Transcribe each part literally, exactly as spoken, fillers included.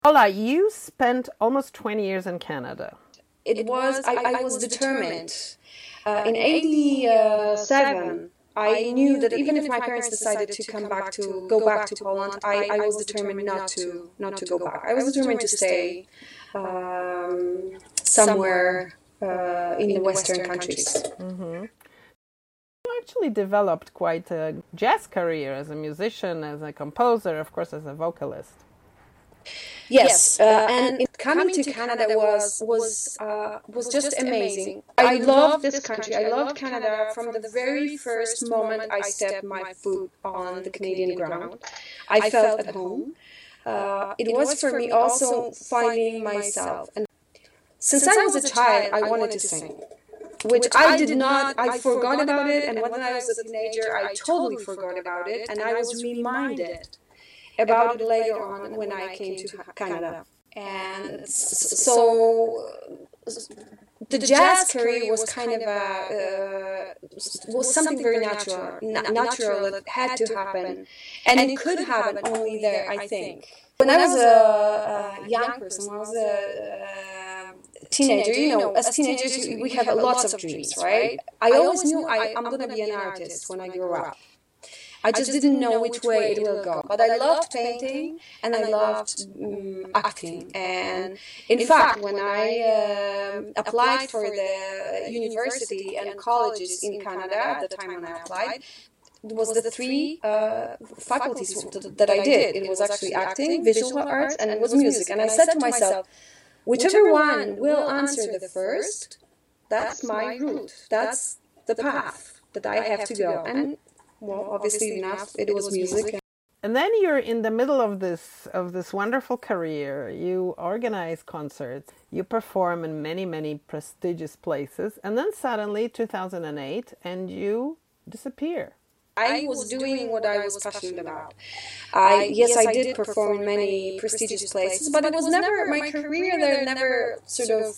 Ola, you spent almost twenty years in Canada. It was, I, I was determined. Uh, in eighty-seven, I knew that even if my parents decided to come back to, go back to Poland, I, I was determined not to, not to go back. I was determined to stay um, somewhere uh, in the Western countries. Mm-hmm. You actually developed quite a jazz career as a musician, as a composer, of course, as a vocalist. Yes, uh, and coming to Canada was was uh, was just amazing. I love this country. I loved Canada from the very first moment I stepped my foot on the Canadian ground. I felt at home. Uh, it was for me also finding myself. And since I was a child, I wanted to sing, which I did not. I forgot about it, and when I was a teenager, I totally forgot about it, and I was reminded about it later on when I came to Canada. And so the jazz career was kind of a, uh, was something very natural, natural that had to happen. And it could happen only there, I think. When I was a, a young person, when I was a teenager, you know, as teenagers, we have lots of dreams, right? I always knew I, I'm going to be an artist when I grow up. I just didn't know which way it will go. But I loved painting and I loved um, acting. And in fact, when I uh, applied for the university and colleges in Canada, at the time when I applied, it was the three uh, faculties that I did. It was actually acting, visual arts, and it was music. And I said to myself, whichever one will answer the first, that's my route. That's the path that I have to go. And well, obviously enough, it was music. And then you're in the middle of this of this wonderful career. You organize concerts. You perform in many, many prestigious places. And then suddenly, two thousand eight, and you disappear. I was doing what I was passionate about. I yes, I did perform in many prestigious places, but it was never, my career there never sort of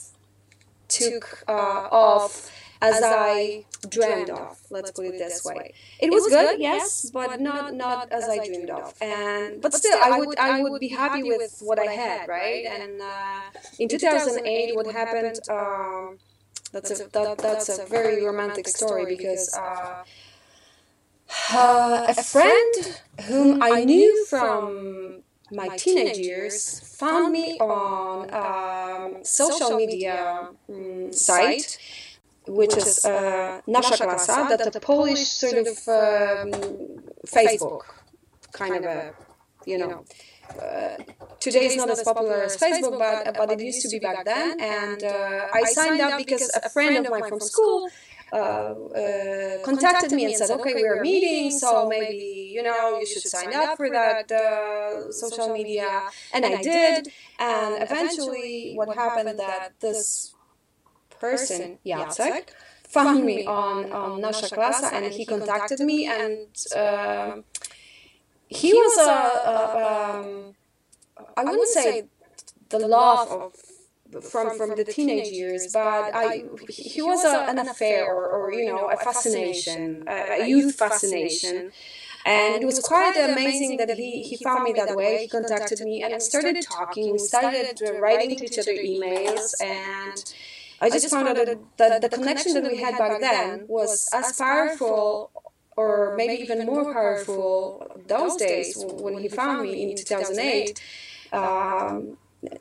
took uh, off as I dreamed of, let's put it this way. It was good, yes, but not not as I dreamed of. And but still, I would I would be happy with what I had, right? And uh, in two thousand eight, what happened? Um, that's a that, that's a very romantic story because uh, uh, a friend whom I knew from my teenage years found me on a social media um, site, which is uh, Nasza Klasa, that's a Polish sort of um, Facebook, kind of a, you know, uh, today it's not as popular as Facebook, but, but it used to be back then, and uh, I signed up because a friend of mine from school uh, uh, contacted me and said, okay, we're meeting, so maybe, you know, you should sign up for that uh, social media, and I did, and eventually what happened that this person, Jacek, found me on, on Nasza Klasa, and he contacted me, and uh, he was a, a um, I wouldn't say the love of from from the teenage years, but I he was a, an affair or, or you know a fascination, a, a youth fascination. And it was quite amazing that he, he found me that way. He contacted me and I started talking. We started writing to each other emails, and I just found out that, that the connection that we had back then was as powerful, or maybe even more powerful, those days when he found me in two thousand eight. Um,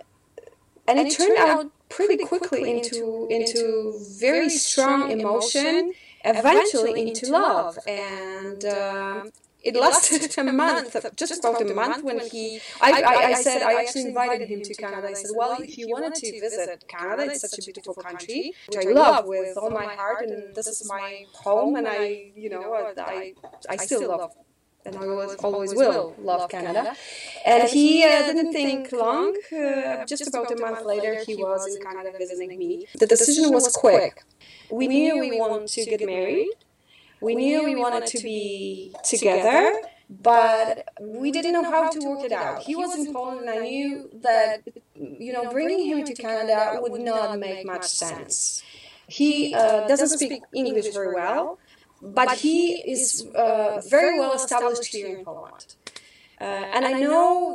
and it turned out pretty quickly into, into very strong emotion, eventually into love. And uh, it lasted a month, just about a month, when he, I, I, I said, I actually invited him to Canada. I said, well, if you wanted to visit Canada, it's such a beautiful country, which I love with all my heart, and this is my home, and I, you know, I, I still love, and I always, always will love Canada. And he uh, didn't think long. Uh, just about a month later, he was in Canada visiting me. The decision was quick. We knew we wanted to get married. We knew we wanted to be together, but we didn't know how to work it out. He was in Poland, and I knew that, you know, bringing him to Canada would not make much sense. He uh, doesn't speak English very well, but he is uh, very well established here in Poland. Uh, and I know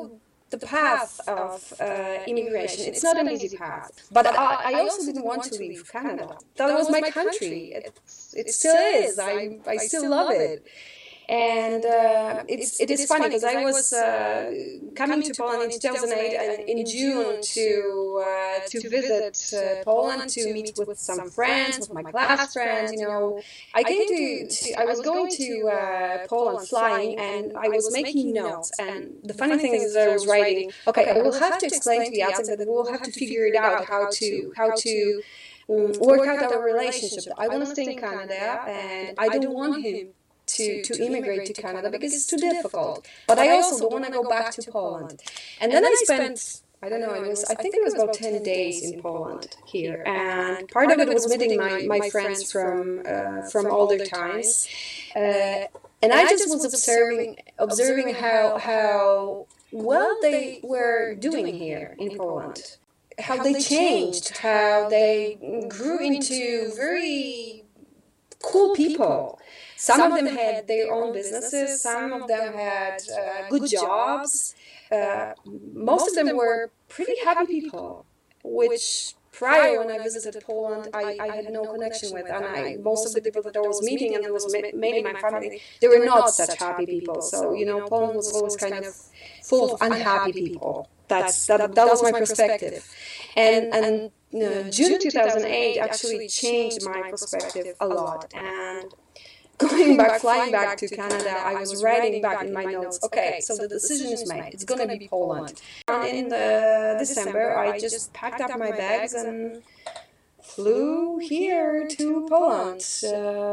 the path of uh, immigration. It's not an easy path. But I, I also didn't want to leave Canada. That was my country. It's, it still is. I, I still love it. And uh, it's it is funny because I was uh, coming to Poland in two thousand eight and in June to uh, to visit uh, Poland to meet with some friends, with my class friends. You know, I came to, to I was going to uh, Poland flying, and I was making notes. And the funny thing is, that I was writing. Okay, I will have to explain to Jacek that we will have to figure it out how to how to um, work out our relationship. I want to stay in Canada, and I don't want him to, to immigrate to Canada because it's too difficult. But I also don't want to go back to Poland. And then I spent, I don't know, it was, I think it was about ten days in Poland here. And part of it was meeting my, my friends from uh, from older times. Uh, and I just was observing observing how how well they were doing here in Poland. How they changed, how they grew into very cool people. Some of them had their own businesses, some of them had uh, good jobs. Uh, most of them were pretty happy people, which prior when I visited Poland, I, I had no connection with. And I, most of the people that I was meeting, and it was mainly my family, they were not such happy people. So, you know, Poland was always kind of full of unhappy people. That's, that, that was my perspective. And, and uh, June two thousand eight actually changed my perspective a lot. And going back, flying back to Canada, I was writing back in my notes, okay, so the decision is made. It's going to be Poland. And in the December, I just packed up my bags and flew here to Poland. Uh,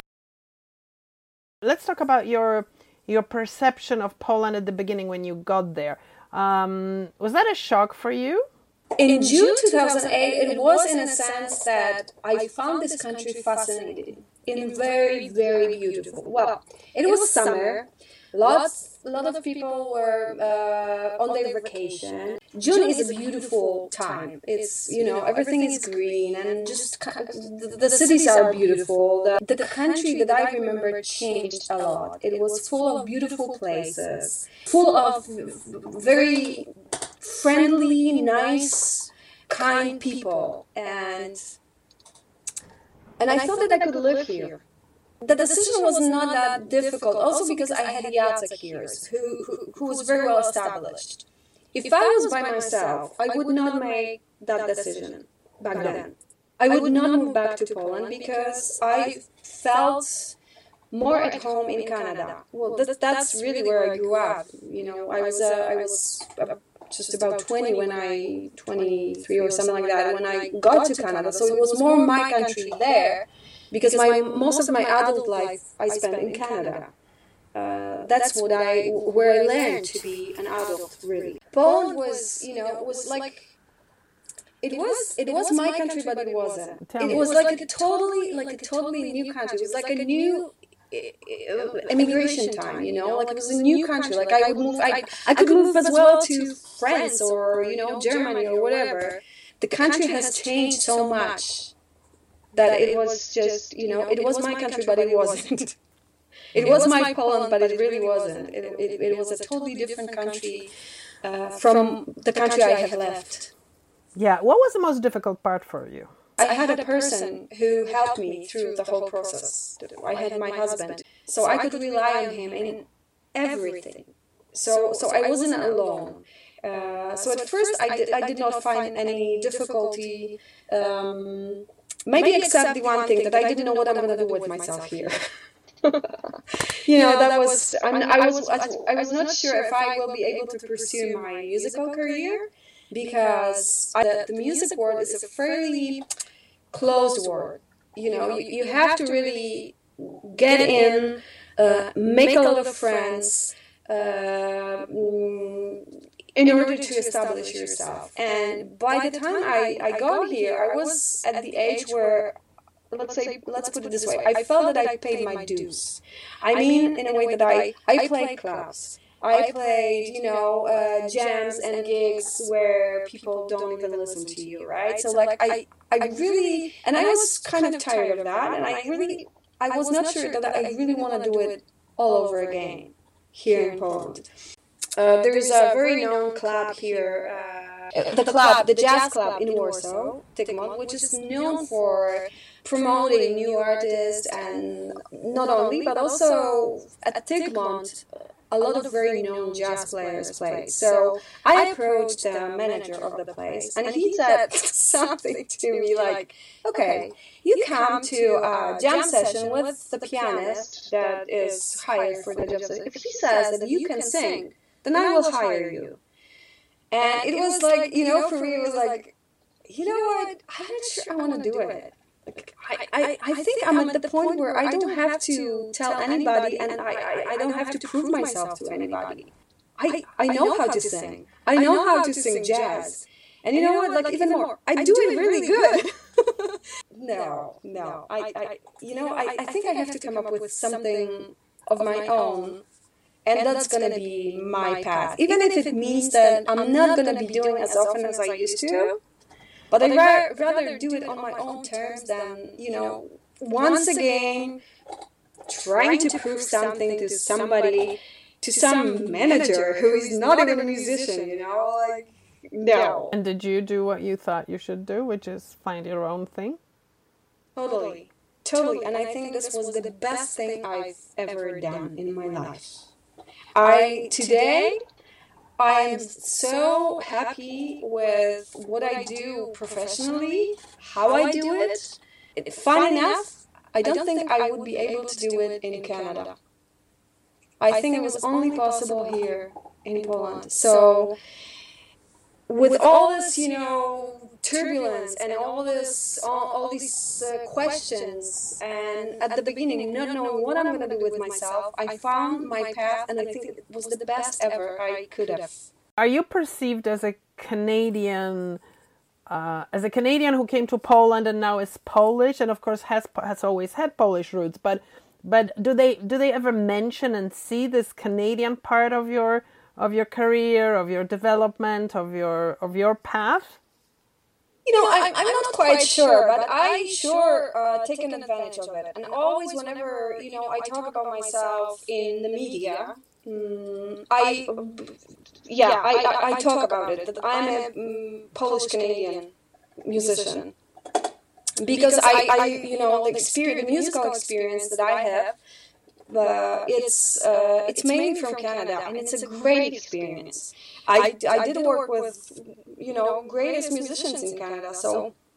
Let's talk about your your perception of Poland at the beginning when you got there. Um, was that a shock for you? In June two thousand eight, it was in a sense that I found this country fascinating and very, very beautiful. Well, it was summer. Lots, a lot of people were uh, on their vacation. June is a beautiful time. It's, you know, everything is green and just the, the cities are beautiful. The, the country that I remember changed a lot. It was full of beautiful places, full of very friendly, nice, kind people, and and I thought that I could live here. The decision was not that difficult, also because I had Jacek here, who, who, who was very well established. If I was by myself, I would not make that decision back then. I would not move back to Poland because I felt more at home in Canada. Well, that, that's really where I grew up. You know, I was uh, I was uh, just about twenty when I, twenty-three or something like that, when I got to Canada. So it was more my country there, because my most of my adult life I spent in Canada. Uh, that's what I, where I learned to be an adult, really. Poland was, you know, it was like, it was, it was my country, but it wasn't. It was like a totally, like a totally new country. It was like a new immigration time, you know, like it was a new country. Like I would move, I, I could move as well to France or, you know, Germany or whatever. The country has changed so much that it was just, you know, it was my country, but it wasn't. It was my Poland, but it really wasn't. It, it, it was a totally different country uh, from the country I have left. Yeah, what was the most difficult part for you? I had a person who helped me through the whole process. I had my husband, so I could rely on him in everything. So, so I wasn't alone. Uh, so at first, I did, I did not find any difficulty. Um, maybe except the one thing that I didn't know what I'm going to do with myself here. You know, that was I, mean, I was I was not sure if I will be able to pursue my musical career, because the, the music world is a fairly closed world. You know, you, you have to really get in, uh, make a lot of friends uh, in order to establish yourself. And by the time I, I got here, I was at the age where, let's say, let's put it this way, I felt that I paid my dues. I mean, in a way that I, I played clubs. I played, you know, uh, jams and gigs where people don't even listen to you, right? So, like, I, I really, and I was kind of tired of that, and I really, I was not sure that I really want to do it all over again here in Poland. Uh, there is a very known club here, uh, the club, the jazz club in Warsaw, Tygmont, which is known for promoting new artists, and not only, but also at Tygmont, a lot of very known jazz players play. So I approached the manager of the place, and he said something to me like, okay, you come to a jam session with the pianist that is hired for the jam session. If he says that you can sing, then I will hire you. And it was like, you know, for me it was like, you know what, I'm not sure I want to do it. Like, I, I, I think I'm at the point where I don't have to tell anybody, and I, I, I don't have to prove myself to anybody. I, I know how to sing. I know how to sing jazz. And you know what, like even more, I do it really good. No, no. I, I, you know, I, I think I have to come up with something of my own, and that's going to be my path. Even if it means that I'm not going to be doing as often as I used to. But I'd ra- rather do it on my own terms than, you know, once again, trying to prove something to somebody, to some manager who is not even a musician, you know, like, no. And did you do what you thought you should do, which is find your own thing? Totally, totally. And I think this was the best thing I've ever done in my life. I, today... I am so happy with what I do professionally, how I do it. Fun enough, I don't think I would be able to do it in Canada. I think it was only possible here in Poland. So with all this, you know, turbulence and all this, all, all these uh, questions, and at the beginning not knowing what I'm going to do with myself, I found my path, and I think it was the best ever I could have. Are you perceived as a Canadian, uh, as a Canadian who came to Poland and now is Polish, and of course has has always had Polish roots, but but do they do they ever mention and see this Canadian part of your of your career, of your development, of your of your path? You know, I'm, I'm not quite sure, but I sure uh, taken advantage of it. And always whenever, you know, I talk about myself in the media, um, I, yeah, I, I, I talk about it, that I'm a um, Polish-Canadian musician. Because I, I, you know, the experience, the musical experience that I have, Uh, it's uh, it's mainly from Canada, and it's a great experience. I, I did work with, you know, greatest musicians in Canada, so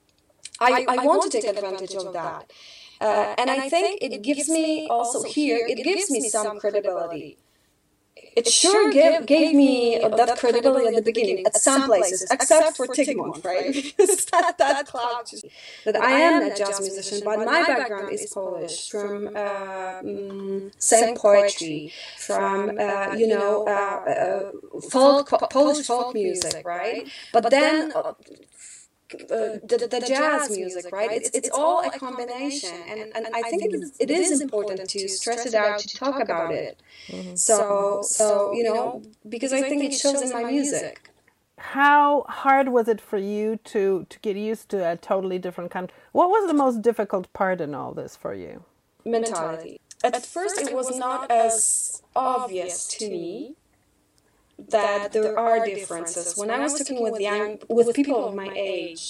I, I want to take advantage of that. Uh, and I think it gives me also here, it gives me some credibility. It sure gave, gave me that credibility at the beginning, at some places, except for Tygmont, right? Because that, that cloud, that I am a jazz musician, but my background is Polish, from uh, um, sang poetry, from, uh, you know, uh, uh, folk, Polish folk music, right? But then uh, Uh, the, the jazz music, right? It's it's all a combination, and, and I think it is, it is important to stress it out, to talk about it. Mm-hmm. So so you know, because I think it shows in my music. How hard was it for you to to get used to a totally different country? What was the most difficult part in all this for you? Mentality. At first, it was not as obvious to me that there are differences. When I was talking with young, with people of my age,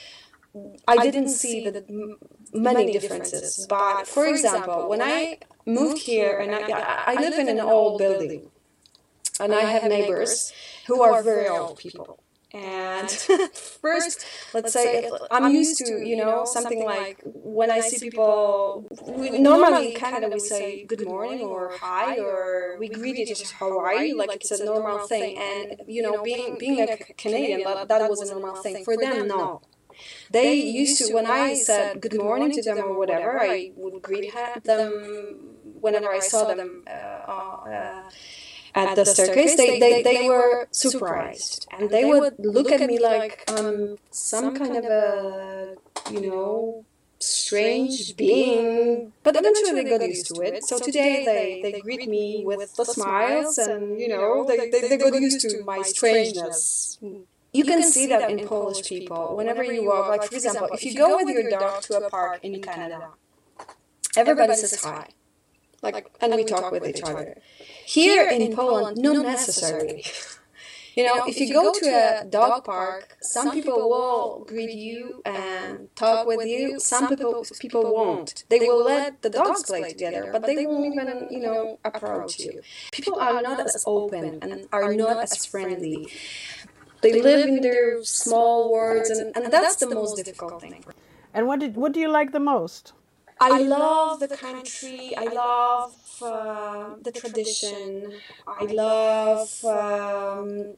I didn't see that many differences. But for example, when I moved here, and I, I live in an old building, and I have neighbors who are very old people. And first, let's say, I'm used to, you know, something like when I see people, we, normally in Canada we say good morning or hi, or we greet each other, how are you, like it's a normal thing. And, you know, being being a Canadian, that, that was a normal thing. For them, no. They used to, when I said good morning to them or whatever, I would greet them whenever I saw them uh, uh, at the staircase, they, they, they were surprised. And they would look at me like um, some kind of a, you know, strange being. But eventually they got used to it. So today they, they greet me with the smiles, and, you know, they, they, they got used to my strangeness. You can see that in Polish people. Whenever you walk, like for example, if you go with your dog to a park in Canada, everybody says hi. like, and we talk with each other. Here in Poland, not necessarily. You know, if you go to a dog park, some people will greet you and talk with you. Some people people won't. They will let the dogs play together, but they won't even, you know, approach you. People are not as open and are not as friendly. They live in their small worlds, and, and that's the most difficult thing. And what did what do you like the most? I love the country. I love uh, the tradition. I love um,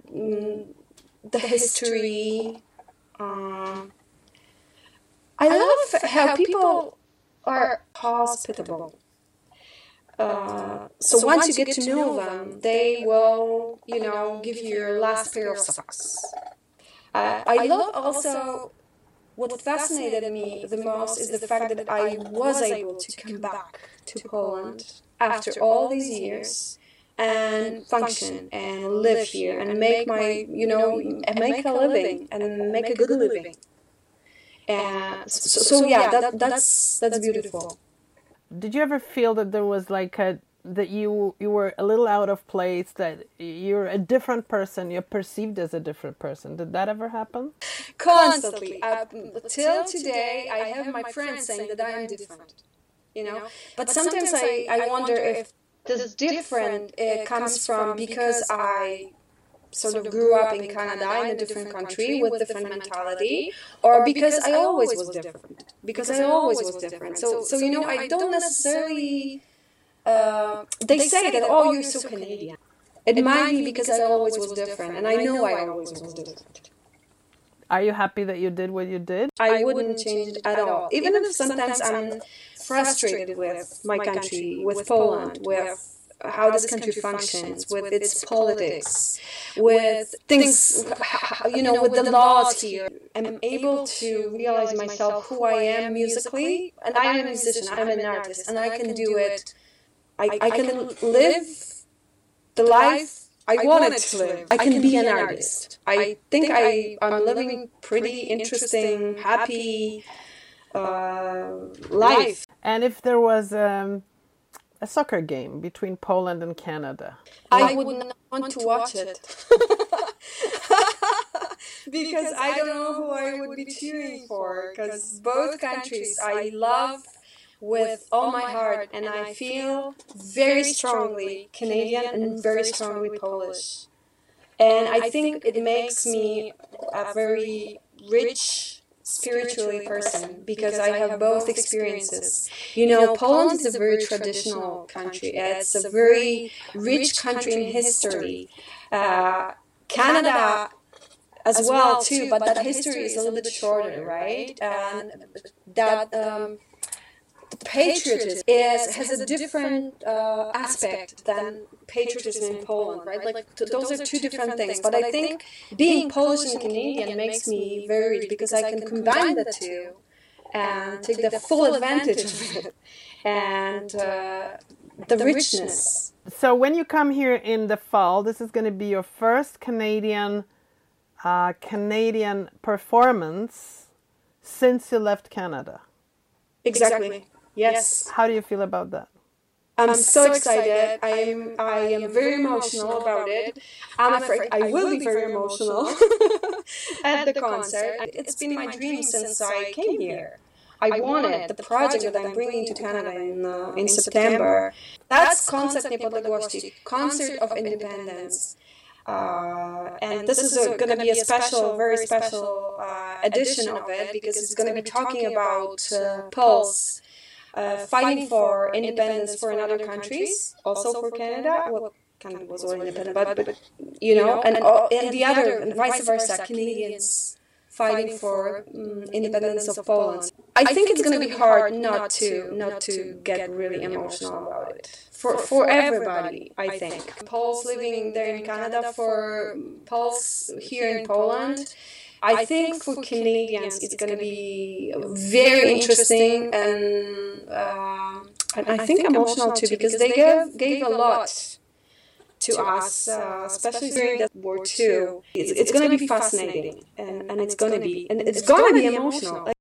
the history. Uh, I love how people are hospitable. Uh, so once you get to know them, they will, you know, give you your last pair of socks. Uh, I love also. What fascinated me the most is the fact that I was able to come back to Poland after all these years and function and live here and make my, you know, make a living and make a good living. And so, so yeah, that, that's that's beautiful. Did you ever feel that there was like a that you you were a little out of place, that you're a different person, you're perceived as a different person? Did that ever happen? Constantly. Uh, till today, I have my friends saying that I am different, you know. But sometimes I, I wonder if this different uh, comes from because I sort of grew up in Canada, in a different country, with different mentality, or because I always was different. Because I always was different. So, so you know, I don't necessarily... Uh, they say that, oh, you're so Canadian. It might be because I always was different, and I know I always was different. Are you happy that you did what you did? I wouldn't change it at all. Even if sometimes I'm frustrated with my country, with Poland, with how this country functions, with its politics, with things, you know, with the laws here. I'm able to realize myself who I am musically, and I am a musician, I'm an artist, and I can do it. I, I can live the life I wanted to live. I can be an artist. I think I, I'm living pretty interesting, happy uh, life. And if there was um, a soccer game between Poland and Canada? I would not want to watch it. Because I don't know who I would be cheering for. Because both countries I love with all my heart, and I feel very strongly Canadian and very strongly Polish. And I think it makes me a very rich spiritually person because I have both experiences. You know, Poland is a very traditional country. It's a very rich country in history. Uh, Canada as well too, but that history is a little bit shorter, right? And that um, patriotism is has a different uh, aspect than patriotism in Poland, right? Like t- those are two different things. But I think being Polish and Canadian makes me very rich because I can combine the two and take the full advantage of it and uh, the richness. So when you come here in the fall, this is going to be your first Canadian uh, Canadian performance since you left Canada. Exactly. Yes. How do you feel about that? I'm so excited. I am I am very emotional about it. I'm afraid I will be very emotional at the concert. It's been my dream since I came here. I wanted the project that I'm bringing to Canada in uh, in September. That's Koncert Niepodległości, Concert of Independence. Uh, and this is going to be a special, very special uh, edition of it because it's going to be talking about uh, Poles uh, fighting for independence for in other countries, also for Canada. Well, Canada was already independent, but, but you know, and, and the other, and vice versa, Canadians fighting for um, independence of Poland. I think it's going to be hard not to not to get really emotional about it. For for everybody, I think. Poles living there in Canada, for Poles here in Poland. I think for Canadians it's going to be very interesting and, uh, and I think emotional too because they gave, gave a lot to us, uh, especially during the War Two. It's, it's going to be fascinating and, and it's going to be and it's going to be emotional.